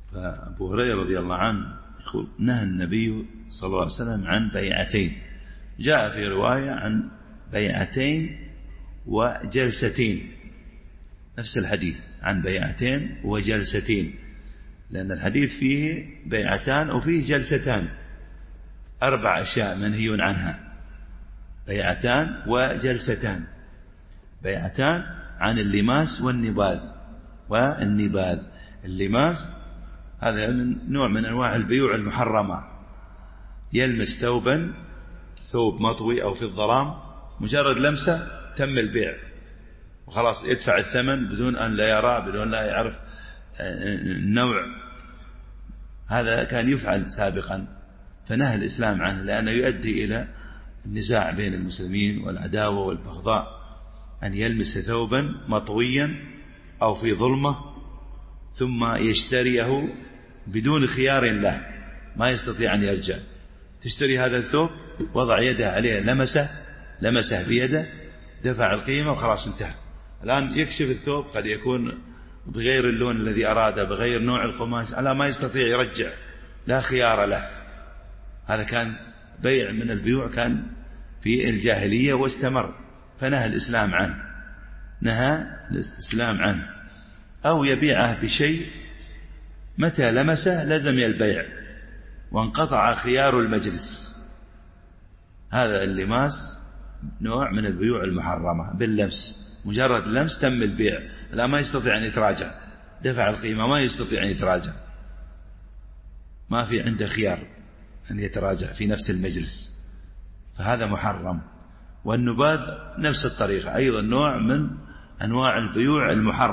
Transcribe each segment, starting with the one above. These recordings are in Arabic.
فأبو هريرة رضي الله عنه يقول نهى النبي صلى الله عليه وسلم عن بيعتين، جاء في رواية عن بيعتين وجلستين، نفس الحديث عن بيعتين وجلستين، لأن الحديث فيه بيعتان وفيه جلستان، 4 أشياء منهي عنها، بيعتان وجلستان. بيعتان عن اللماس والنباذ. اللماس هذا من نوع من أنواع البيوع المحرمة، يلمس ثوبا، ثوب مطوي أو في الظلام، مجرد لمسة تم البيع وخلاص، يدفع الثمن بدون أن لا يرى، بدون لا يعرف النوع. هذا كان يفعل سابقا، فنهى الإسلام عنه لأنه يؤدي إلى النزاع بين المسلمين والعداوة والبغضاء. أن يلمس ثوبا مطويا أو في ظلمة ثم يشتريه بدون خيار له، ما يستطيع أن يرجع. تشتري هذا الثوب، وضع يده عليه، لمسه بيده، دفع القيمة وخلاص انتهى. الآن يكشف الثوب، قد يكون بغير اللون الذي أراده، بغير نوع القماش، ألا ما يستطيع يرجع، لا خيار له. هذا كان بيع من البيوع كان في الجاهلية واستمر، فنهى الإسلام عنه. أو يبيعه بشيء متى لمسه لزم البيع وانقطع خيار المجلس. هذا اللماس نوع من البيوع المحرمة باللمس، مجرد لمس تم البيع، لا ما يستطيع أن يتراجع، دفع القيمة ما يستطيع أن يتراجع، ما في عنده خيار أن يتراجع في نفس المجلس، فهذا محرم. والنباذ نفس الطريقة، أيضا نوع من أنواع البيوع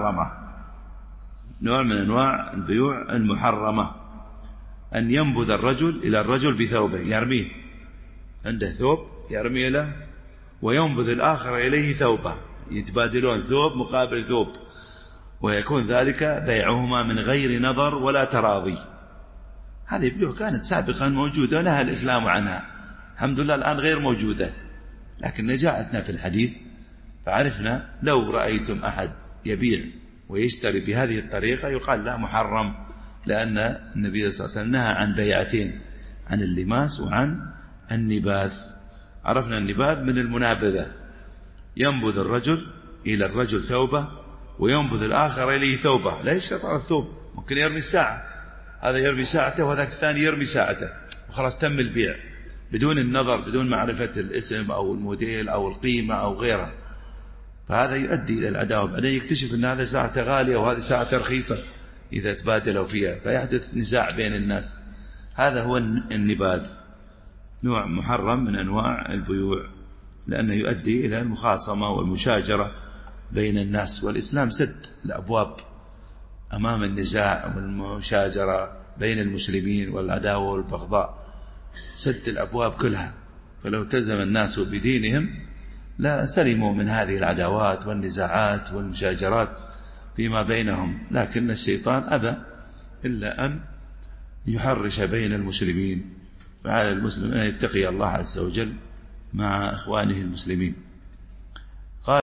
المحرمة، أن ينبذ الرجل إلى الرجل بثوبه، يرميه، عنده ثوب يرمي له، وينبذ الآخر إليه ثوبه، يتبادلون ثوب مقابل ثوب، ويكون ذلك بيعهما من غير نظر ولا تراضي. هذه بيوع كانت سابقا موجودة ونهى الإسلام عنها، الحمد لله الآن غير موجودة، لكن جاءتنا في الحديث فعرفنا. لو رأيتم أحد يبيع ويشتري بهذه الطريقة يقال لا محرم، لأن النبي صلى الله عليه وسلم نهى عن بيعتين، عن اللماس وعن النباذ. عرفنا النباذ من المنابذة، ينبذ الرجل إلى الرجل ثوبه وينبذ الآخر إليه ثوبه، لا يشترط على الثوب، ممكن يرمي الساعة، هذا يرمي ساعته وهذاك الثاني يرمي ساعته، وخلاص تم البيع بدون النظر، بدون معرفة الاسم أو الموديل أو القيمة أو غيرها. فهذا يؤدي إلى العداوة، بعدين يكتشف أن هذا ساعته غالية وهذه ساعته رخيصة إذا تبادلوا فيها، فيحدث نزاع بين الناس. هذا هو النباذ، نوع محرم من أنواع البيوع، لأنه يؤدي إلى المخاصمة والمشاجرة بين الناس. والإسلام سد الأبواب أمام النزاع والمشاجرة بين المسلمين والعداوة والبغضاء، سد الأبواب كلها. فلو التزم الناس بدينهم لا سلموا من هذه العداوات والنزاعات والمشاجرات فيما بينهم، لكن الشيطان أبى إلا أن يحرش بين المسلمين. فعلى المسلم أن يتقي الله عز وجل مع إخوانه المسلمين.